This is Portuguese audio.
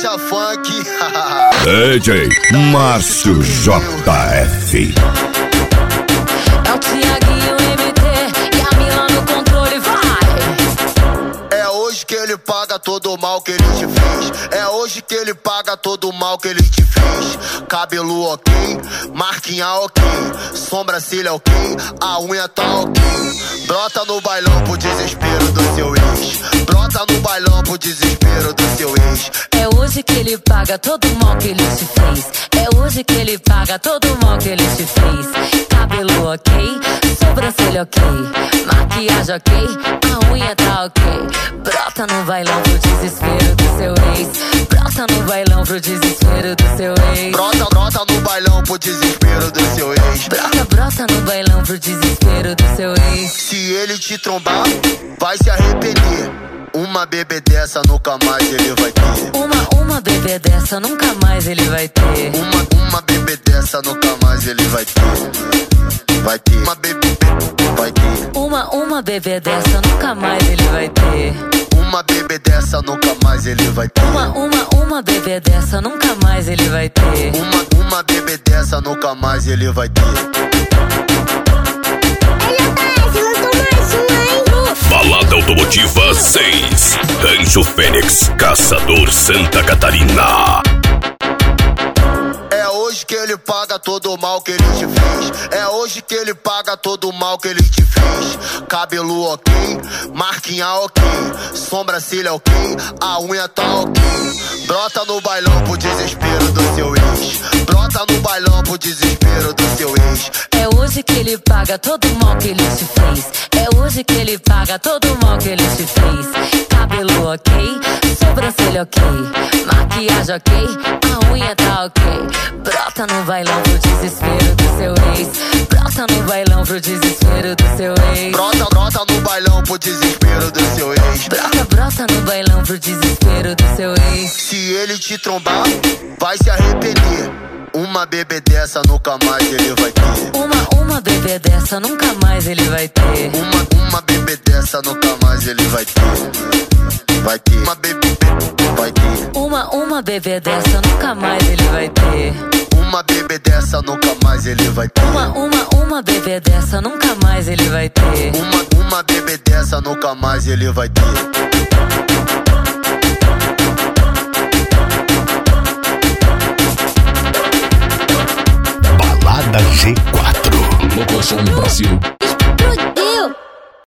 Marcha Funk. DJ Márcio JF. É o Thiaguinho MT e a Mila no controle, vai! É hoje que ele paga todo o mal que ele te fez. É hoje que ele paga todo o mal que ele te fez. Cabelo ok, marquinha ok, sobrancelha ok, a unha tá ok. Brota no bailão pro desespero do seu ex. Brota no bailão pro desespero do seu ex. É hoje que ele paga todo o mal que ele te fez. É hoje que ele paga todo o mal que ele te fez. Cabelo ok, sobrancelha ok, maquiagem ok, a unha tá ok. Brota no bailão pro desespero do seu ex. Brota no bailão pro desespero do seu ex. Brota no bailão pro desespero do seu ex. Brota no bailão pro desespero do seu ex. Se ele te trombar, vai se arrepender. Uma bebê dessa nunca mais ele vai ter. Uma bebê dessa nunca mais ele vai ter. Uma bebê dessa nunca mais ele vai ter. Vai ter. Uma bebê vai ter. Uma bebê dessa nunca mais ele vai ter. Uma bebê dessa nunca mais ele vai ter. Uma bebê dessa nunca mais ele vai ter. Uma bebê dessa nunca mais ele vai ter. Balada Automotiva 6, Rancho Fênix, Caçador, Santa Catarina. É hoje que ele paga todo o mal que ele te fez. É hoje que ele paga todo o mal que ele te fez. Cabelo ok, marquinha ok, sobrancelha ok, a unha tá ok. Brota no bailão pro desespero do seu ex. Brota no bailão pro desespero do seu ex. É hoje que ele paga todo o mal que ele te fez. É hoje que ele paga todo o mal que ele te fez. Cabelo ok, sobrancelha ok, maquiagem ok, a unha tá ok. Brota no bailão pro desespero do seu ex. Brota no bailão pro desespero do seu ex. Brota no bailão pro desespero do seu ex. Brota no bailão pro desespero do seu ex. Se ele te trombar, vai se arrepender. Uma bebê dessa nunca mais ele vai ter. Uma bebê dessa nunca mais ele vai ter. Uma bebê dessa nunca mais ele vai ter. Vai ter. Uma bebê vai ter. Uma bebê dessa nunca mais ele vai ter. Uma bebê dessa nunca mais ele vai ter. Uma bebê dessa nunca mais ele vai ter. Uma bebê dessa nunca mais ele vai ter. Balada G4. Locomoção Brasil.